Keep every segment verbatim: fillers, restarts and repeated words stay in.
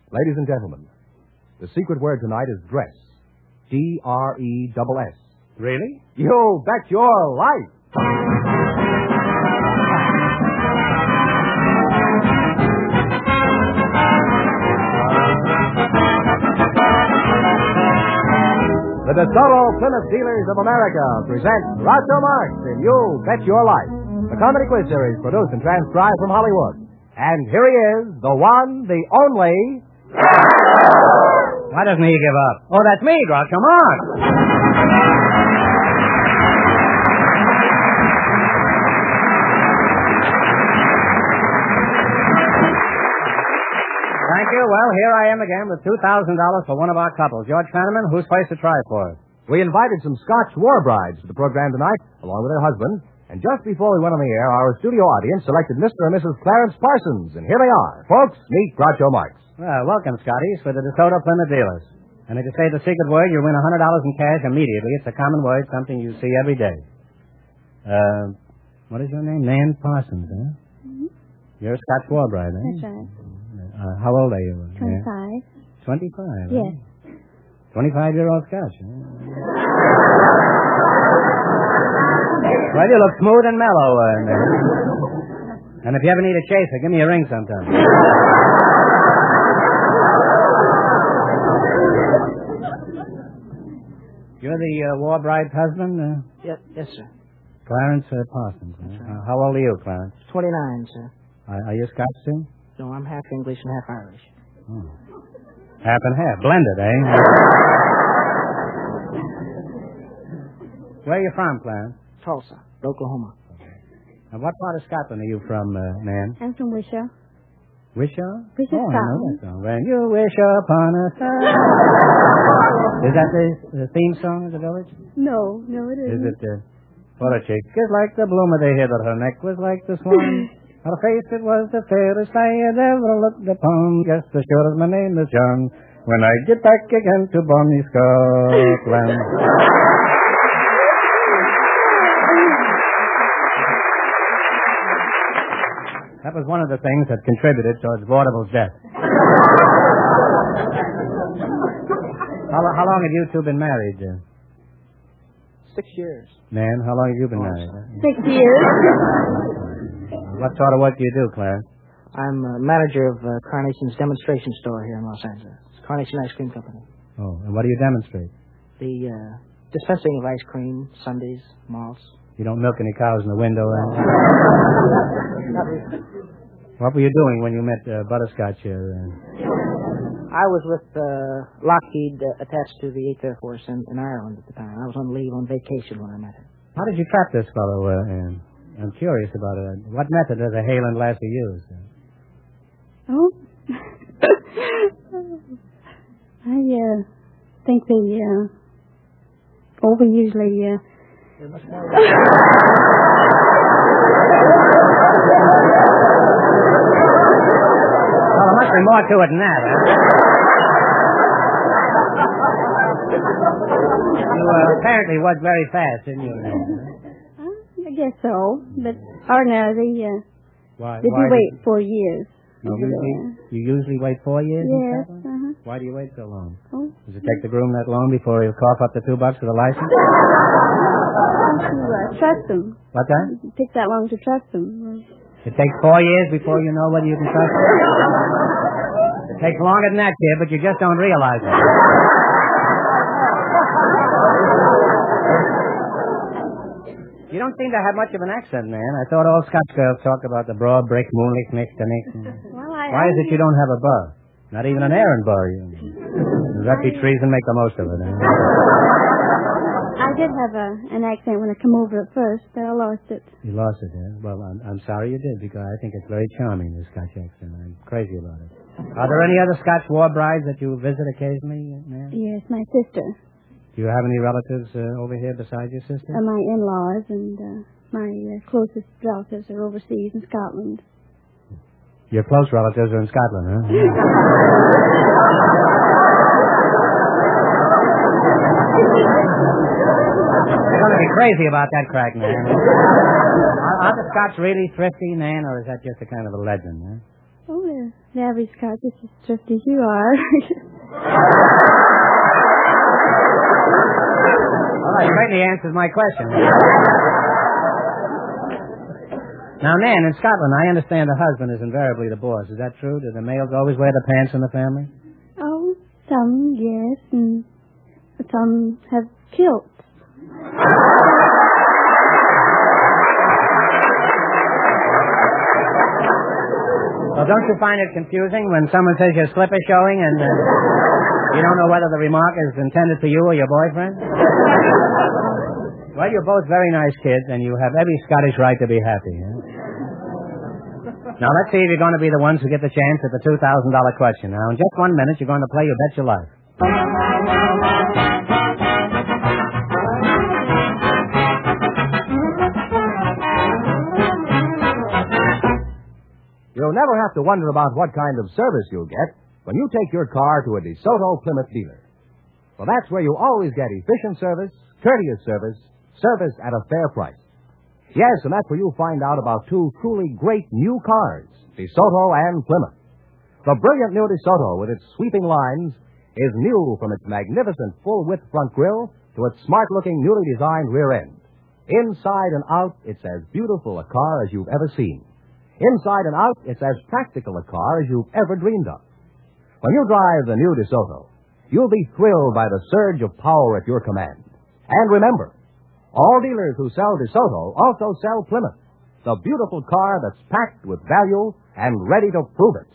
Ladies and gentlemen, the secret word tonight is dress. D R E S S. Really? You bet your life. The DeSoto Plymouth Dealers of America present Groucho Marx in You Bet Your Life, the comedy quiz series produced and transcribed from Hollywood. And here he is, the one, the only... Why doesn't he give up? Oh, that's me, Groucho Marx. Thank you. Well, here I am again with two thousand dollars for one of our couples. George Fenneman, whose place to try for? We invited some Scotch war brides to the program tonight, along with their husband. And just before we went on the air, our studio audience selected Mister and Missus Clarence Parsons. And here they are. Folks, meet Groucho Marx. Well, welcome, Scotties, for the DeSoto Plymouth Dealers. And if you say the secret word, you'll win one hundred dollars in cash immediately. It's a common word, something you see every day. Uh, what is your name? Nan Parsons, huh? Mm-hmm. You're a Scotch war bride, eh? That's right. Uh, how old are you? Twenty-five. Yeah? Twenty-five? Yes. Huh? Twenty-five-year-old Scotch, huh? Well, you look smooth and mellow, uh, Nan. And if you ever need a chaser, give me a ring sometime. You're the uh, war bride's husband? Uh? Yes, yes, sir. Clarence uh, Parsons. Huh? Right. Uh, how old are you, Clarence? twenty-nine, sir. Are, are you Scotch, too? No, I'm half English and half Irish. Oh. Half and half. Blended, eh? Where are you from, Clarence? Tulsa, Oklahoma. And what part of Scotland are you from, uh, Nan? I'm from Wishaw. Wishaw? Wishaw, oh, I know Scotland. that song. When you wish upon a star. Is that the, the theme song of the village? No, no, it Is isn't. it, uh, what a chick is like the bloom of the heather, her neck was like the swan. Her face, it was the fairest I had ever looked upon. Just as sure as my name is John, when I get back again to Bonnie, Scotland. That was one of the things that contributed towards Vaudeville's death. how, how long have you two been married? Uh? Six years. Nan, how long have you been Oh, married? Six years. What sort of work do you do, Clarence? I'm uh, manager of uh, Carnation's demonstration store here in Los Angeles. It's Carnation Ice Cream Company. Oh, and what do you demonstrate? The uh, dispensing of ice cream, sundaes, malts. You don't milk any cows in the window, eh? Not really. What were you doing when you met uh, Butterscotch here? Uh? I was with uh, Lockheed uh, attached to the eighth Air Force in, in Ireland at the time. I was on leave on vacation when I met her. How did you trap this fellow? Uh, Ann? I'm curious about it. What method does a Hale and Lassie use? Oh. I uh, think they, uh, oh, we usually, uh... Well, there must be more to it than that, huh? You uh, apparently was very fast, didn't you? Uh, I guess so, but ordinarily, uh, Why? did why you wait four years? You over usually, there? you usually wait four years? in Yes, Scotland? uh-huh. Why do you wait so long? Oh. Does it take the groom that long before he'll cough up the two bucks for the license? To uh, trust them. What's that? It takes that long to trust them. It takes four years before you know whether you can trust them? It takes longer than that, kid, but you just don't realize it. You don't seem to have much of an accent, man. I thought all Scotch girls talked about the broad brick, moonlit, mixed and mixed. Well, I... Why is it you don't have a burr? Not even an errand burr. Does that be treason? Make the most of it, eh? I did have a, an accent when I come over at first, but I lost it. You lost it, eh? Well, I'm, I'm sorry you did, because I think it's very charming, the Scotch accent. I'm crazy about it. Are there any other Scotch war brides that you visit occasionally, ma'am? Yes, my sister. Do you have any relatives uh, over here besides your sister? Uh, my in-laws and uh, my uh, closest relatives are overseas in Scotland. Your close relatives are in Scotland, huh? You're going to be crazy about that crack, man. Are, are the Scots really thrifty, man, or is that just a kind of a legend, huh? Oh, they're, Never, Scott, just as thrifty as you are. Well, that certainly answers my question. Now, Nan, in Scotland, I understand the husband is invariably the boss. Is that true? Do the males always wear the pants in the family? Oh, some, yes, and some have kilts. Well, don't you find it confusing when someone says your slip is showing and uh, you don't know whether the remark is intended for you or your boyfriend? Well, you're both very nice kids, and you have every Scottish right to be happy. Huh? Now, let's see if you're going to be the ones who get the chance at the two thousand dollars question. Now, in just one minute, you're going to play You Bet Your Life. You'll never have to wonder about what kind of service you'll get when you take your car to a DeSoto Plymouth dealer. Well, that's where you always get efficient service, courteous service, service at a fair price. Yes, and that's where you'll find out about two truly great new cars, DeSoto and Plymouth. The brilliant new DeSoto, with its sweeping lines, is new from its magnificent full-width front grille to its smart-looking, newly designed rear end. Inside and out, it's as beautiful a car as you've ever seen. Inside and out, it's as practical a car as you've ever dreamed of. When you drive the new DeSoto, you'll be thrilled by the surge of power at your command. And remember, all dealers who sell DeSoto also sell Plymouth, the beautiful car that's packed with value and ready to prove it.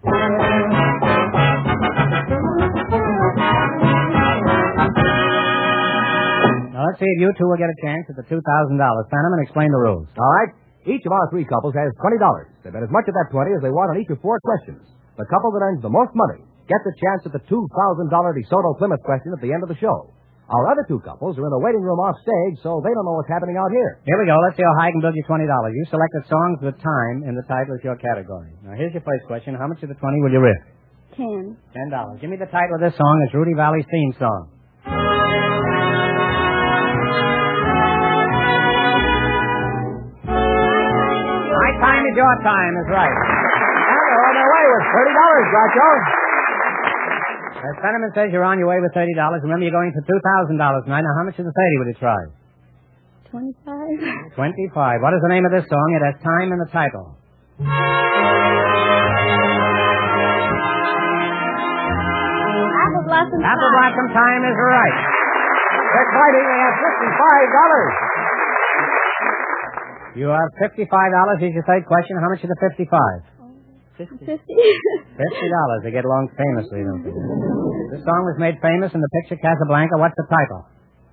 Now, let's see if you two will get a chance at the two thousand dollars. Fenneman, explain the rules. All right. Each of our three couples has twenty dollars. They bet as much of that twenty as they want on each of four questions. The couple that earns the most money gets a chance at the two thousand dollars DeSoto Plymouth question at the end of the show. Our other two couples are in the waiting room off stage, so they don't know what's happening out here. Here we go. Let's see how high I can build you twenty dollars. You selected songs with time in the title as your category. Now, here's your first question. How much of the twenty will you risk? Ten. Ten dollars. Give me the title of this song. It's Rudy Valley's theme song. My time is your time, is right. And they're on their way with thirty dollars, Groucho. As Fenneman says you're on your way with thirty dollars. Remember, you're going for two thousand dollars tonight. Now, how much of the thirty will you try? Twenty-five. Twenty-five. What is the name of this song? It has time in the title. Apple Blossom Time. Apple Blossom Time is right. They're fighting. They have fifty-five dollars. You have fifty-five dollars. Here's your third question. How much is the fifty-five? Fifty. Fifty dollars. They get along famously, don't they? This song was made famous in the picture Casablanca. What's the title?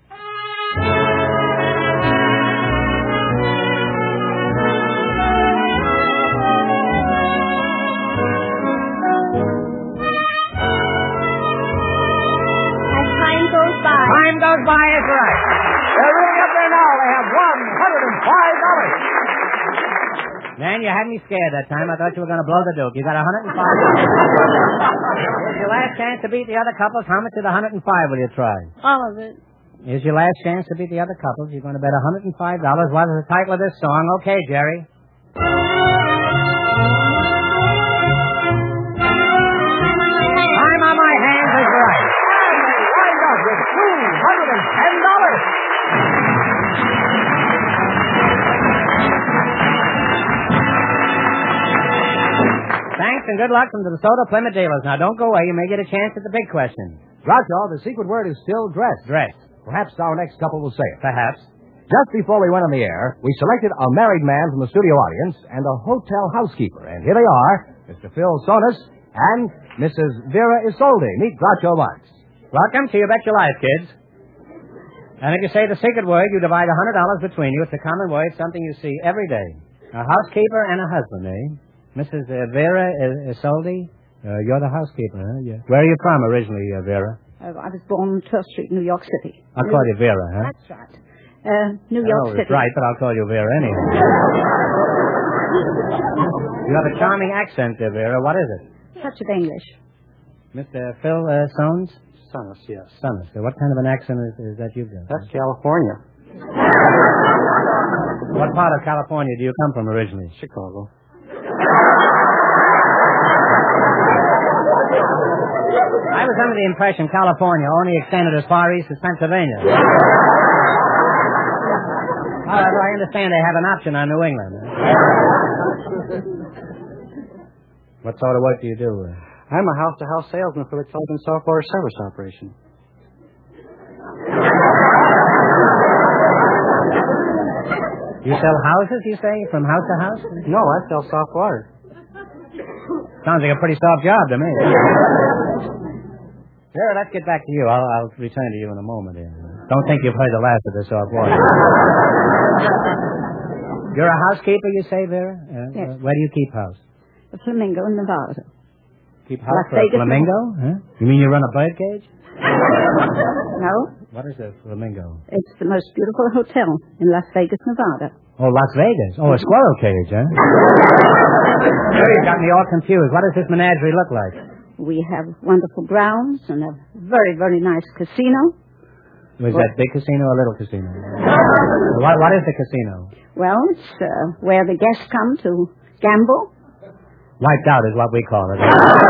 As time goes by. Time goes by is right. They're really up there now. They have one hundred five dollars. Man, you had me scared that time. I thought you were going to blow the dope. You got one hundred five dollars. Here's your last chance to beat the other couples. How much of the one hundred five will you try? All of it. Here's your last chance to beat the other couples. You're going to bet one hundred five dollars. What is the title of this song? Okay, Jerry. Time on my hands is right. And they wind up with two hundred ten dollars. Thanks and good luck from the DeSoto Plymouth dealers. Now, don't go away. You may get a chance at the big question. Groucho, the secret word is still dress. Dress. Perhaps our next couple will say it. Perhaps. Just before we went on the air, we selected a married man from the studio audience and a hotel housekeeper. And here they are, Mister Phil Sonis and Missus Vera Isolde. Meet Groucho Marx. Welcome to You Bet Your Life, kids. And if you say the secret word, you divide one hundred dollars between you. It's a common word, something you see every day. A housekeeper and a husband, eh? Missus Uh, Vera Isolde, uh, you're the housekeeper, huh? Yeah. Where are you from originally, uh, Vera? Uh, I was born on twelfth Street, New York City. I'll call you Vera, huh? That's right. Uh, New I York know City. it's right, but I'll call you Vera anyway. You have a charming accent there, Vera. What is it? Touch of English. Mister Phil uh, Sones? Sonis, yes. Sones. So what kind of an accent is, is that you've got? That's California. What part of California do you come from originally? Chicago. I was under the impression California only extended as far east as Pennsylvania. However, I understand they have an option on New England. What sort of work do you do? I'm a house-to-house salesman for the Culligan Software Service Operation. You sell houses, you say, from house to house? No, I sell soft water. Sounds like a pretty soft job to me. Sure, let's get back to you. I'll, I'll return to you in a moment. Here. Don't think you've heard the last of the soft water. You're a housekeeper, you say, Vera? Uh, Yes. Where do you keep house? The Flamingo in Nevada. Keep house Las for a Vegas. flamingo? Huh? You mean you run a bird cage? No, What is a flamingo? it's the most beautiful hotel in Las Vegas, Nevada. Oh, Las Vegas. Oh, a squirrel cage, huh? You got me all confused. What does this menagerie look like? We have wonderful grounds and a very, very nice casino. Was that big casino or little casino? what, what is the casino? Well, it's uh, where the guests come to gamble. Wiped out is what we call it.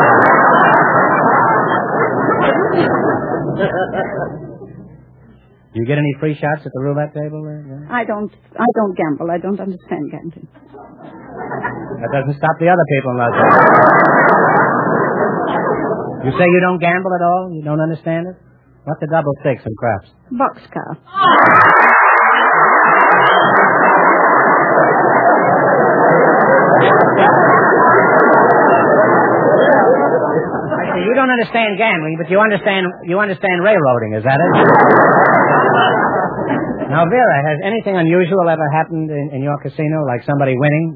You get any free shots at the roulette table there? Yeah? I don't, I don't gamble. I don't understand gambling. That doesn't stop the other people in Las Vegas. You say you don't gamble at all? You don't understand it? What's a double six in craps? Boxcar. I see. You don't understand gambling, but you understand you understand railroading. Is that it? Now, Vera, has anything unusual ever happened in, in your casino, like somebody winning?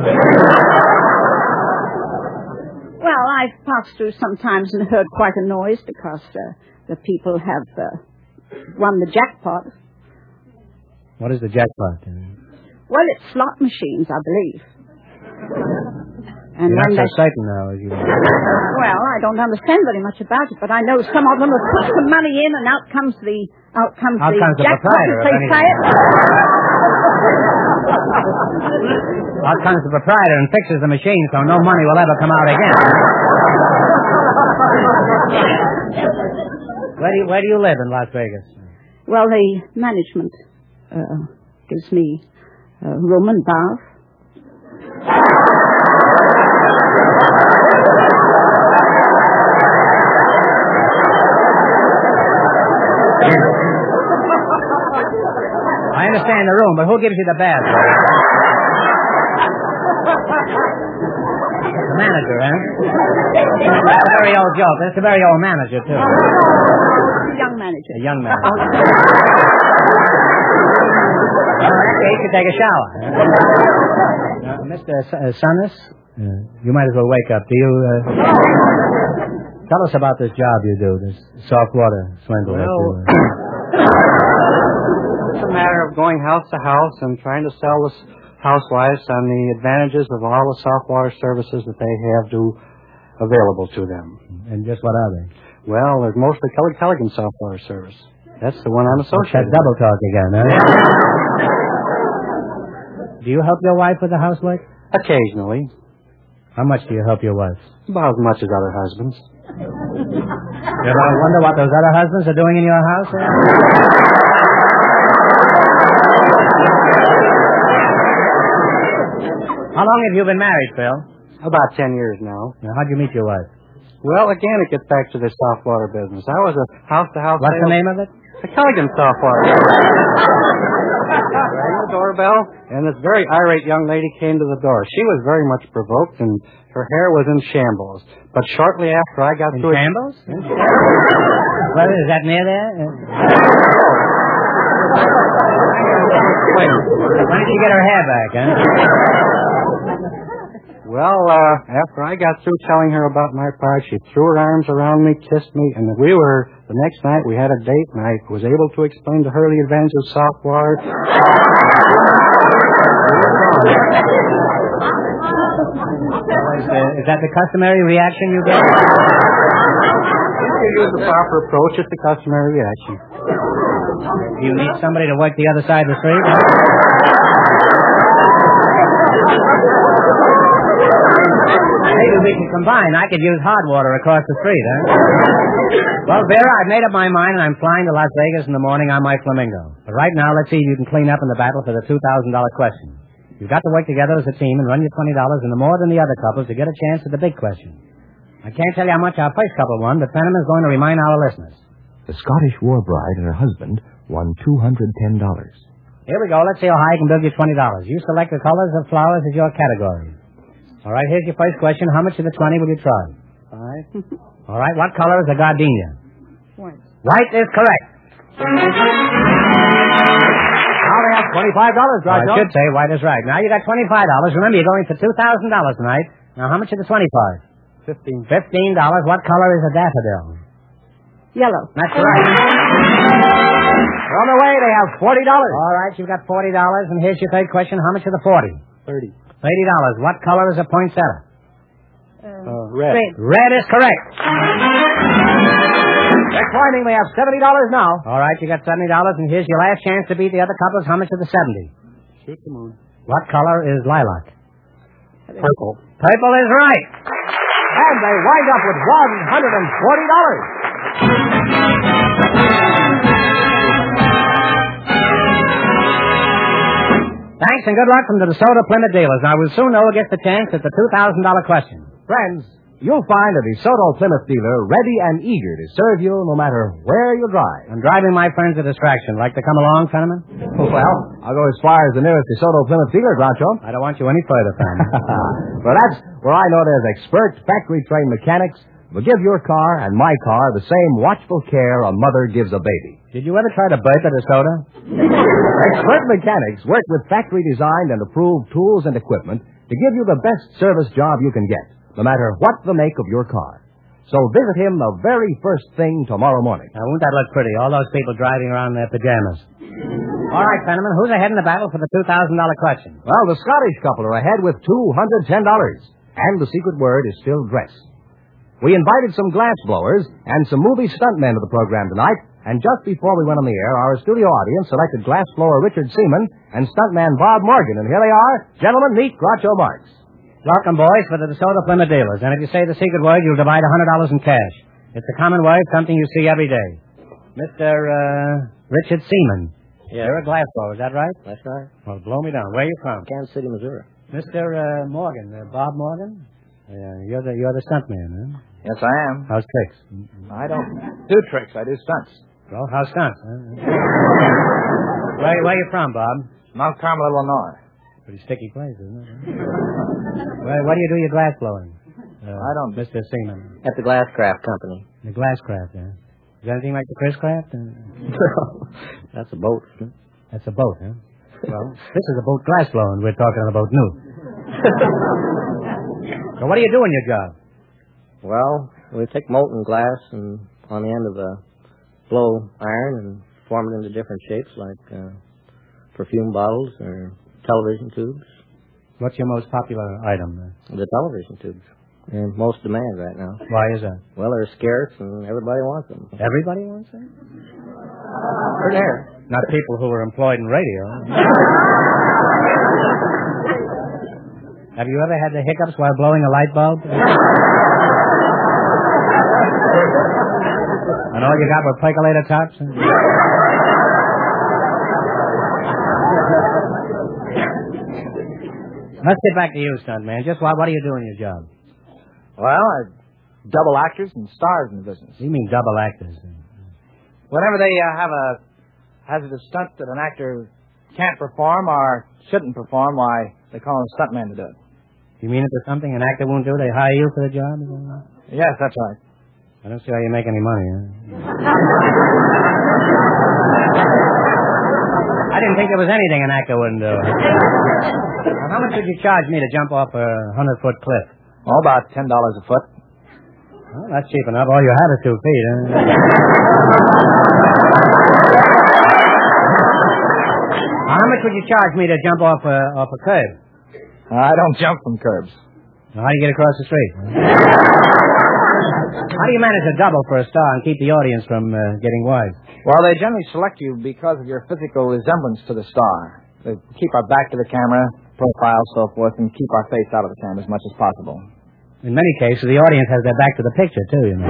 Well, I've passed through sometimes and heard quite a noise because uh, the people have uh, won the jackpot. What is the jackpot? Well, it's slot machines, I believe. And You're not when so they... certain now as you are. Well, I don't understand very much about it, but I know some of them have put some money in, and out comes the out comes Out the comes the jackpot proprietor as of they any- say it. Out comes the proprietor and fixes the machine so no money will ever come out again. Where do you, where do you live in Las Vegas? Well, the management uh, gives me a room and bath. I understand the room, but who gives you the bath? The manager, eh? That's a very old joke. That's a very old manager, too. A young manager. A young manager. Well, in that case, you take a shower. Uh, Mister S- uh, Sunnis, uh, you might as well wake up. Do you... Uh, tell us about this job you do, this soft water swindle. that Well, you, uh, it's a matter of going house to house and trying to sell the housewives on the advantages of all the soft water services that they have to available to them. and just what are they? Well, there's mostly Kelly Culligan soft water service. That's the one I'm That associated with. double talk again, huh? Do you help your wife with the housework? Occasionally. How much do you help your wife? About as much as other husbands. You ever wonder what those other husbands are doing in your house? Eh? How long have you been married, Phil? About ten years now. Now, how'd you meet your wife? Well, again, it gets back to the soft water business. I was a house-to-house What's the sales- name of it? The Culligan soft water. Rang the doorbell, and this very irate young lady came to the door. She was very much provoked, and her hair was in shambles. But shortly after I got In through... Shambles? Well, is that near there? Uh, Wait. When did she get her hair back, huh? Well, uh, after I got through telling her about my part, she threw her arms around me, kissed me, and we were, the next night we had a date, and I was able to explain to her the advantages of soft water. Is, uh, is that the customary reaction you get? If you use the proper approach, it's the customary reaction. Do you need somebody to work the other side of the street? Maybe we can combine. I could use hot water across the street, huh? Well, Vera, I've made up my mind, and I'm flying to Las Vegas in the morning on my Flamingo. But right now, let's see if you can clean up in the battle for the two thousand dollars question. You've got to work together as a team and run your twenty dollars into more than the other couples to get a chance at the big question. I can't tell you how much our first couple won, but Fenneman's going to remind our listeners. The Scottish war bride and her husband won two hundred ten dollars. Here we go. Let's see how high I can build you twenty dollars. You select the colors of flowers as your category. All right, here's your first question. How much of the twenty will you try? Five. All right, what color is a gardenia? White. White is correct. Now they have twenty-five dollars, Well, Groucho. I should say white is right. Now you got twenty-five dollars. Remember, you're going for two thousand dollars tonight. Now, how much of the twenty-five? Fifteen. Fifteen dollars. What color is a daffodil? Yellow. That's right. On the way, they have forty dollars. All right, you've got forty dollars, and here's your third question. How much of the forty? Thirty. Thirty dollars. What color is a poinsettia? Uh, Uh, red. red. Red is correct. They're climbing. They have seventy dollars now. All right, you got seventy dollars, and here's your last chance to beat the other couples. How much of the seventy? Shoot the moon. What color is lilac? Purple. Purple is right. And they wind up with one hundred forty dollars. Thanks and good luck from the DeSoto Plymouth dealers. Now, we'll soon know who gets the chance at the two thousand dollars question. Friends, you'll find a DeSoto Plymouth dealer ready and eager to serve you no matter where you drive. And driving my friend's a distraction. Like to come along, Fenneman? Well, I'll go as far as the nearest DeSoto Plymouth dealer, Groucho. I don't want you any further, Fenneman. Well, that's where I know there's expert factory-trained mechanics who will give your car and my car the same watchful care a mother gives a baby. Did you ever try to burp at a soda? Expert mechanics work with factory-designed and approved tools and equipment to give you the best service job you can get, no matter what the make of your car. So visit him the very first thing tomorrow morning. Now, won't that look pretty? All those people driving around in their pajamas. All right, Fenneman, who's ahead in the battle for the two thousand dollars question? Well, the Scottish couple are ahead with two hundred ten dollars, and the secret word is still dress. We invited some glass blowers and some movie stuntmen to the program tonight, and just before we went on the air, our studio audience selected glass blower Richard Seaman and stuntman Bob Morgan, and here they are. Gentlemen, meet Groucho Marx. Welcome, boys, for the DeSoto Plymouth dealers. And if you say the secret word, you'll divide one hundred dollars in cash. It's a common word, something you see every day. Mister Uh, Richard Seaman. Yeah. You're a glass blower, is that right? That's right. Well, blow me down. Where are you from? Kansas City, Missouri. Mister Uh, Morgan, uh, Bob Morgan? Uh, you're the you're the stuntman, huh? Yes, I am. How's tricks? I don't do tricks. I do stunts. Well, how's stunts? Huh? where where you from, Bob? Mount Carmel, Illinois. Pretty sticky place, isn't it? Where, where do you do your glass blowing? Uh, I don't. Mister Seaman. At the Glasscraft Company. The Glasscraft, huh? Is that anything like the Chris Craft? Uh, That's a boat. Isn't it? that's a boat, huh? Well, this is a boat glass blowing. We're talking about new. So what do you do in your job? Well, we take molten glass and on the end of a blow iron and form it into different shapes like uh, perfume bottles or television tubes. What's your most popular item? Uh, The television tubes. In most demand right now. why is that? Well, they're scarce and everybody wants them. Everybody wants it? They're there. Not people who are employed in radio. Have you ever had the hiccups while blowing a light bulb? And all you got were percolator tops? Let's get back to you, stuntman. Just what, what do you do in your job? Well, I double actors and stars in the business. You mean double actors? Whenever they uh, have a hazardous stunt that an actor can't perform or shouldn't perform, why, they call a stuntman to do it. You mean if there's something an actor won't do, they hire you for the job? Yes, that's right. I don't see how you make any money, huh? I didn't think there was anything an actor wouldn't do. Now, how much would you charge me to jump off a hundred-foot cliff? Oh, about ten dollars a foot. Well, that's cheap enough. All you have is two feet, huh? How much would you charge me to jump off a, off a curb? I don't jump from curbs. Now, how do you get across the street? How do you manage a double for a star and keep the audience from uh, getting wise? Well, they generally select you because of your physical resemblance to the star. They keep our back to the camera, profile, so forth, and keep our face out of the camera as much as possible. In many cases, the audience has their back to the picture, too, you know.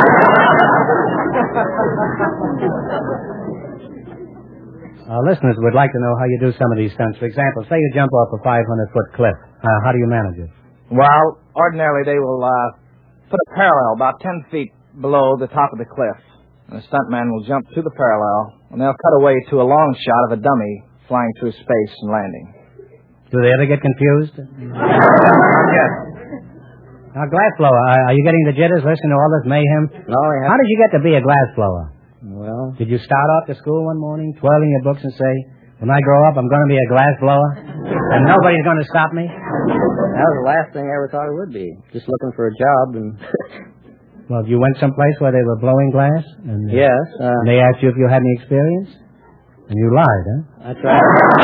Our listeners would like to know how you do some of these stunts. For example, say you jump off a five hundred foot cliff. Uh, how do you manage it? Well, ordinarily they will uh, put a parallel about ten feet below the top of the cliff. And the stuntman will jump to the parallel, and they'll cut away to a long shot of a dummy flying through space and landing. Do they ever get confused? Yes. Now, glass blower, are, are you getting the jitters listening to all this mayhem? No, I How did you get to be a glass blower? Well, Did you start off to school one morning, twirling your books and say, when I grow up, I'm going to be a glass blower, and nobody's going to stop me? that was the last thing I ever thought it would be. Just looking for a job, and Well, you went someplace where they were blowing glass? And, uh, yes, uh, and they asked you if you had any experience? And you lied, huh? that's right.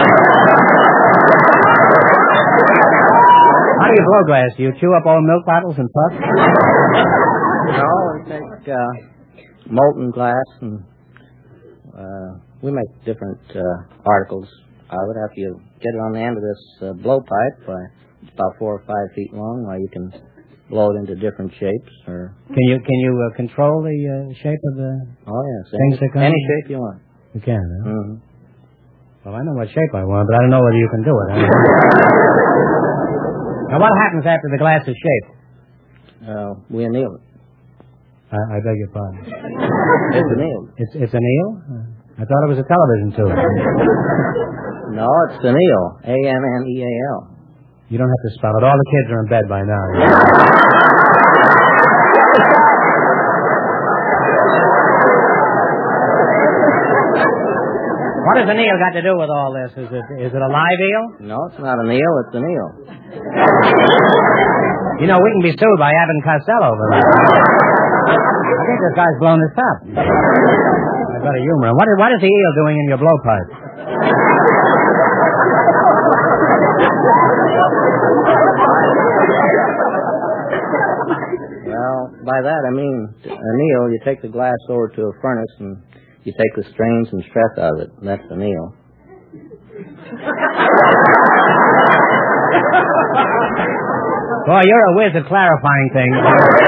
How do you blow glass? Do you chew up old milk bottles and puff? No, we take uh, molten glass, and uh, we make different uh, articles out of it. After you get it on the end of this uh, blowpipe, uh, it's about four or five feet long, where you can blow it into different shapes. Or Can you can you uh, control the uh, shape of the oh yes, things any, that come? any shape you want. You can, huh? Mm-hmm. Well, I know what shape I want, but I don't know whether you can do it. Now, what happens after the glass is shaped? Uh, we anneal it. I, I beg your pardon. It's annealed. It's it's an eel? Uh, I thought it was a television too. No, it's anneal. A N N E A L. You don't have to spell it. All the kids are in bed by now. What has an eel got to do with all this? Is it is it a live eel? No, it's not an eel. It's an eel. You know, we can be sued by Abbott and Costello over that. I think this guy's blown this up. I've got a humor. What is, what is the eel doing in your blowpipe? Well, by that I mean anneal. You take the glass over to a furnace and you take the strains and stress out of it. That's anneal. Boy, you're a whiz at clarifying things.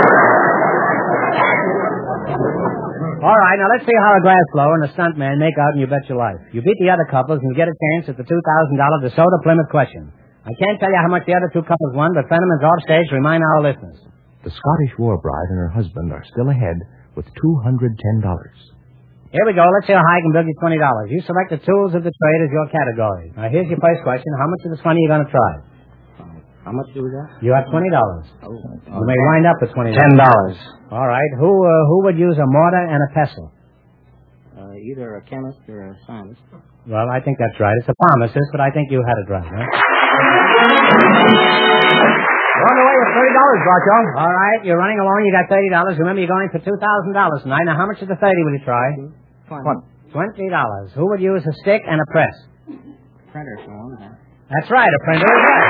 All right, now let's see how a glass blower and a stuntman make out and you bet your life. You beat the other couples and you get a chance at the two thousand dollars DeSoto Plymouth question. I can't tell you how much the other two couples won, but Fenneman's off stage to remind our listeners. The Scottish war bride and her husband are still ahead with two hundred ten dollars. Here we go. Let's see how high I can build you twenty dollars. You select the tools of the trade as your category. Now, here's your first question. How much of this money are you going to try? How much do we got? You have twenty dollars. Oh, You may wind up with twenty dollars. Ten dollars. All right. Who uh, who would use a mortar and a pestle? Uh, either a chemist or a scientist. Well, I think that's right. It's a pharmacist, but I think you had it right, huh? You're on the way with thirty dollars, Groucho. All right. You're running along. You got thirty dollars. Remember, you're going for two thousand dollars tonight. Now, how much of the thirty will you try? Twenty. Twenty dollars. Who would use a stick and a press? Printer, so on. That's right. A printer is right.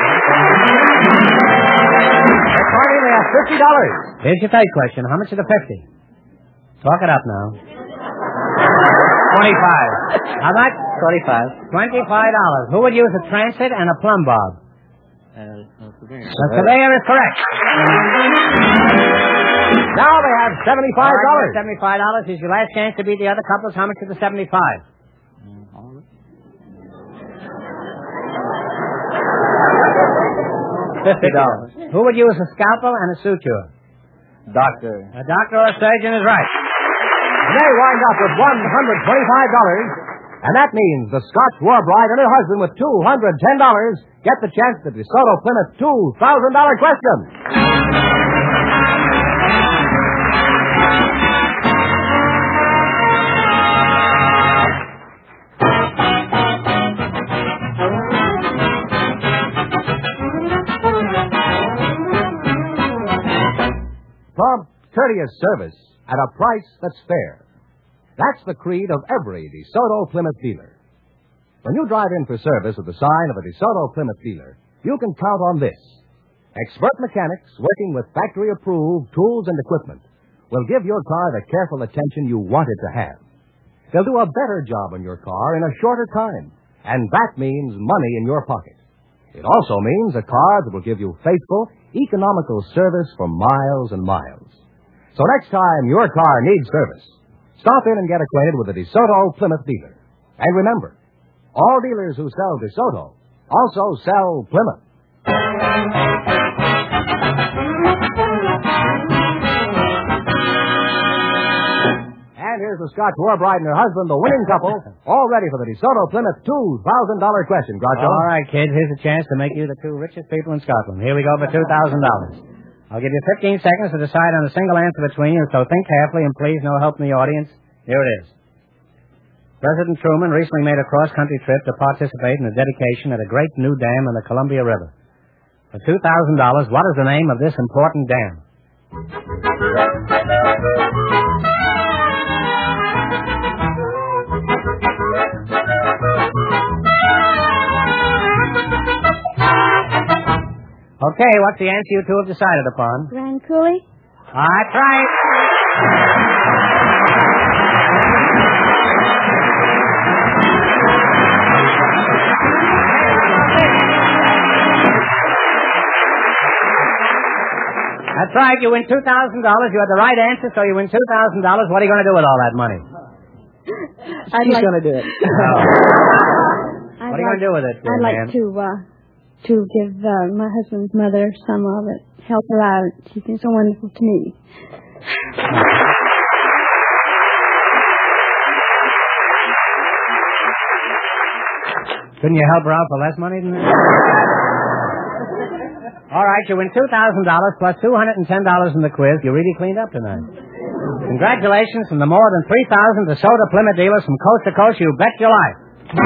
Party, they have fifty dollars. Here's your third question. How much of the fifty? Talk it up now. Twenty-five. How much? Twenty-five. Twenty-five dollars. Who would use a transit and a plumb bob? Uh, a surveyor. The surveyor is correct. Now they have seventy-five dollars. Seventy-five dollars is your last chance to beat the other couples. How much of the seventy-five? Fifty dollars. Who would use a scalpel and a suture? Doctor. A doctor or a surgeon is right. They wind up with one hundred twenty-five dollars, and that means the Scotch war bride and her husband with two hundred ten dollars get the chance at the DeSoto Plymouth two thousand dollars question. Prompt, courteous service at a price that's fair. That's the creed of every DeSoto Plymouth dealer. When you drive in for service with the sign of a DeSoto Plymouth dealer, you can count on this. Expert mechanics working with factory-approved tools and equipment will give your car the careful attention you want it to have. They'll do a better job on your car in a shorter time, and that means money in your pocket. It also means a car that will give you faithful, economical service for miles and miles. So next time your car needs service, stop in and get acquainted with a DeSoto Plymouth dealer. And remember, all dealers who sell DeSoto also sell Plymouth. And here's the Scotch war bride and her husband, the winning couple, all ready for the DeSoto Plymouth two thousand dollars question, Groucho. All right, kids, here's a chance to make you the two richest people in Scotland. Here we go for two thousand dollars. I'll give you fifteen seconds to decide on a single answer between you, so think carefully and please no help in the audience. Here it is. President Truman recently made a cross-country trip to participate in the dedication at a great new dam on the Columbia River. For two thousand dollars, what is the name of this important dam? Okay, what's the answer you two have decided upon? Grand Coulee? That's right. That's right, you win two thousand dollars. You had the right answer, so you win two thousand dollars. What are you going to do with all that money? She's like, going to do it. Oh. What are you going to do with it, I'd like man? to, uh, to give uh, my husband's mother some of it. Help her out. She's been so wonderful to me. Couldn't you help her out for less money than that? All right, you win two thousand dollars plus two hundred ten dollars in the quiz. You really cleaned up tonight. Congratulations from the more than three thousand DeSoto Plymouth dealers from coast to coast. You bet your life.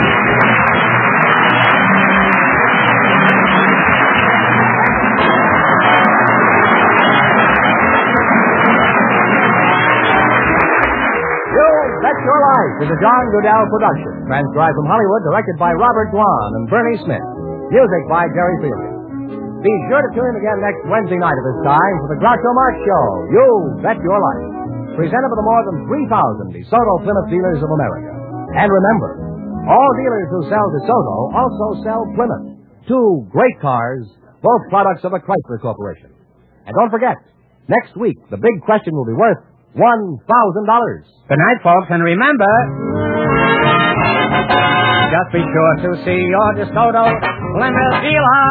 You Bet Your Life is a John Goodell production. Transcribed from Hollywood, directed by Robert Dwan and Bernie Smith. Music by Jerry Fielding. Be sure to tune in again next Wednesday night at this time for the Groucho Marx Show. You Bet Your Life. Presented by the more than three thousand DeSoto Plymouth dealers of America. And remember, all dealers who sell DeSoto also sell Plymouth. Two great cars, both products of a Chrysler Corporation. And don't forget, next week the big question will be worth one thousand dollars. Good night, folks, and remember, just be sure to see your DeSoto Plymouth dealer.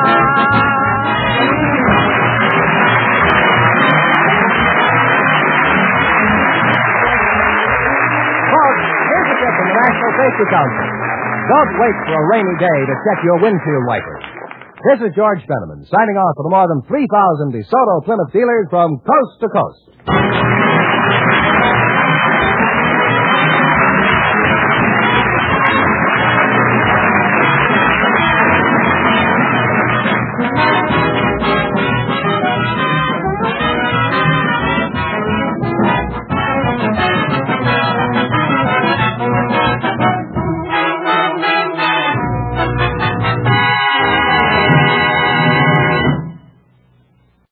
Folks, here's a tip from the National Safety Council. Don't wait for a rainy day to check your windshield wipers. This is George Fenneman signing off for the more than three thousand DeSoto Plymouth dealers from coast to coast.